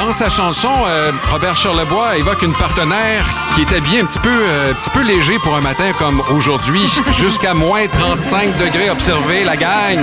Dans sa chanson, Robert Charlebois évoque une partenaire qui est habillée un petit peu léger pour un matin comme aujourd'hui, jusqu'à moins 35 degrés observés, la gang.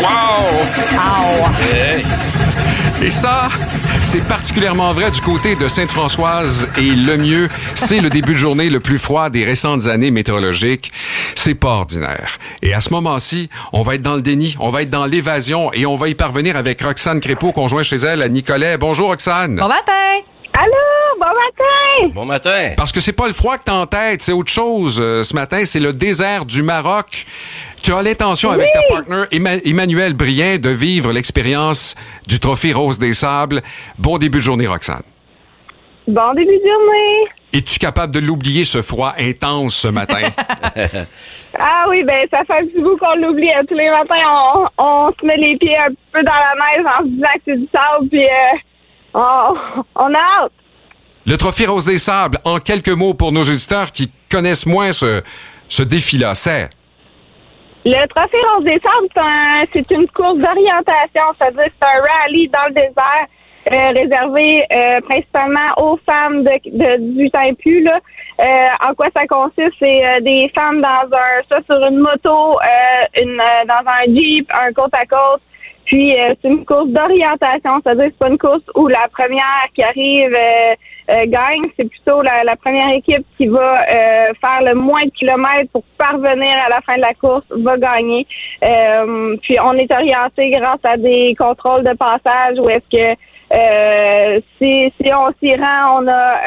Wow! Hey. Et ça, c'est particulièrement vrai du côté de Sainte-Françoise et Lemieux. C'est le début de journée le plus froid des récentes années météorologiques. C'est pas ordinaire. Et à ce moment-ci, on va être dans le déni, on va être dans l'évasion et on va y parvenir avec Roxane Crépeau, conjointe chez elle à Nicolet. Bonjour Roxane. Bon matin. Allô, bon matin! Bon matin! Parce que c'est pas le froid que t'as en tête, c'est autre chose. Ce matin, c'est le désert du Maroc. Tu as l'intention avec ta partenaire Emmanuel Brien de vivre l'expérience du Trophée Rose des Sables. Bon début de journée, Roxane. Bon début de journée! Es-tu capable de l'oublier, ce froid intense ce matin? Ah oui, ben ça fait un petit bout qu'on l'oublie. Tous les matins, on se met les pieds un peu dans la neige en se disant que c'est du sable, puis on a hâte. Le Trophée Rose des Sables, en quelques mots pour nos auditeurs qui connaissent moins ce défi-là, c'est... Le Trophée Rose des Sables, c'est une course d'orientation, c'est-à-dire que c'est un rallye dans le désert réservé principalement aux femmes de 18 ans et plus. Là. En quoi ça consiste? C'est des femmes soit sur une moto, dans un Jeep, un côte à côte. Puis c'est une course d'orientation, c'est-à-dire que c'est pas une course où la première qui arrive gagne, c'est plutôt la première équipe qui va faire le moins de kilomètres pour parvenir à la fin de la course va gagner. Puis on est orienté grâce à des contrôles de passage où est-ce que si on s'y rend,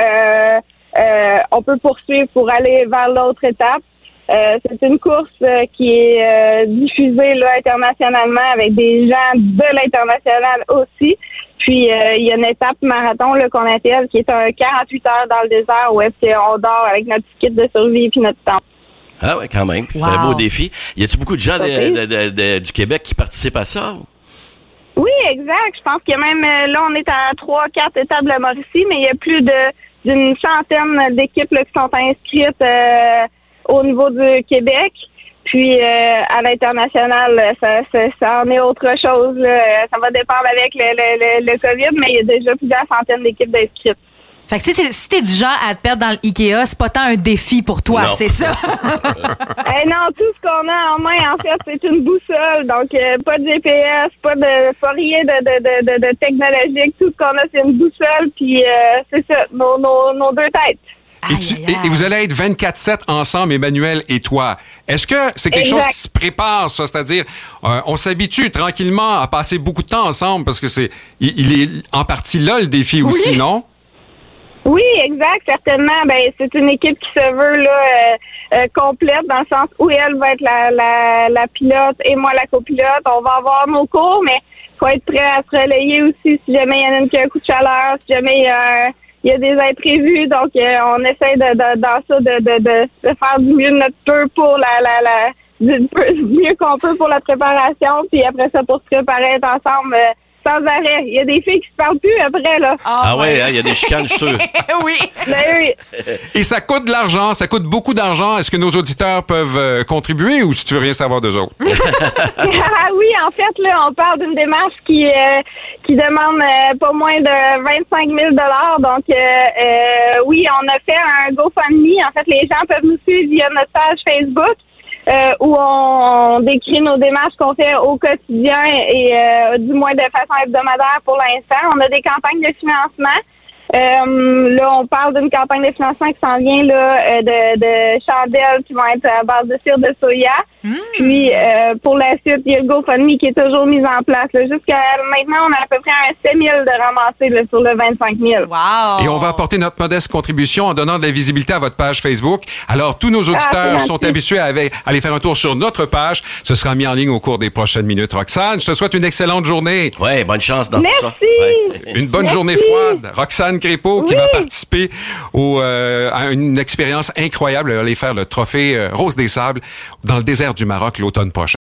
on peut poursuivre pour aller vers l'autre étape. C'est une course qui est diffusée là, internationalement avec des gens de l'international aussi. Puis, il y a une étape marathon là, qu'on appelle qui est un 48 heures dans le désert où est-ce qu'on dort avec notre kit de survie puis notre temps. Ah ouais, quand même. C'est un beau défi. Y a-t-il beaucoup de gens du Québec qui participent à ça? Oui, exact. Je pense qu'il y a même, là, on est à 3-4 étapes de la Mauricie, mais il y a plus d'une centaine d'équipes là, qui sont inscrites au niveau du Québec. Puis à l'international, ça en est autre chose. Là. Ça va dépendre avec le COVID, mais il y a déjà plusieurs centaines d'équipes d'inscrites. Fait que si t'es du genre à te perdre dans l'IKEA, c'est pas tant un défi pour toi, non. C'est ça? Non, tout ce qu'on a en main, en fait, c'est une boussole. Donc, pas de GPS, pas rien de technologique. Tout ce qu'on a, c'est une boussole. Puis c'est ça, nos deux têtes. Et vous allez être 24/7 ensemble, Emmanuel et toi. Est-ce que c'est quelque chose qui se prépare, ça? C'est-à-dire, on s'habitue tranquillement à passer beaucoup de temps ensemble parce que il est en partie là le défi aussi, non? Oui, exact, certainement. Ben, c'est une équipe qui se veut là complète dans le sens où elle va être la pilote et moi la copilote. On va avoir nos cours, mais faut être prêt à se relayer aussi si jamais il y en a une qui a un coup de chaleur, si jamais il y a des imprévus, donc on essaie de faire du mieux de notre peu pour du mieux qu'on peut pour la préparation, puis après ça pour se préparer être ensemble sans arrêt. Il y a des filles qui se parlent plus après là. Ah ouais, il y a des chicanes, je suis sûr. Oui. Ben oui. Et ça coûte de l'argent, ça coûte beaucoup d'argent. Est-ce que nos auditeurs peuvent contribuer ou si tu veux rien savoir d'eux autres? Oui, en fait là, on parle d'une démarche qui demande pas moins de 25 000 $. Donc oui, on a fait un GoFundMe. En fait, les gens peuvent nous suivre via notre page Facebook. Où on décrit nos démarches qu'on fait au quotidien et du moins de façon hebdomadaire pour l'instant. On a des campagnes de financement. Là, on parle d'une campagne de financement qui s'en vient là de chandelles qui vont être à base de cire de soya. Puis, pour la suite, il y a le GoFundMe qui est toujours mis en place. Là. Jusqu'à maintenant, on a à peu près un 7 000 de ramassé là, sur le 25 000. Wow! Et on va apporter notre modeste contribution en donnant de la visibilité à votre page Facebook. Alors, tous nos auditeurs sont habitués à aller faire un tour sur notre page. Ce sera mis en ligne au cours des prochaines minutes. Roxane, je te souhaite une excellente journée. Ouais, bonne chance dans tout ça. Merci! Une bonne journée froide. Roxane Crépeau qui va participer à une expérience incroyable, aller faire le Trophée Rose des Sables dans le désert du Maroc l'automne prochain.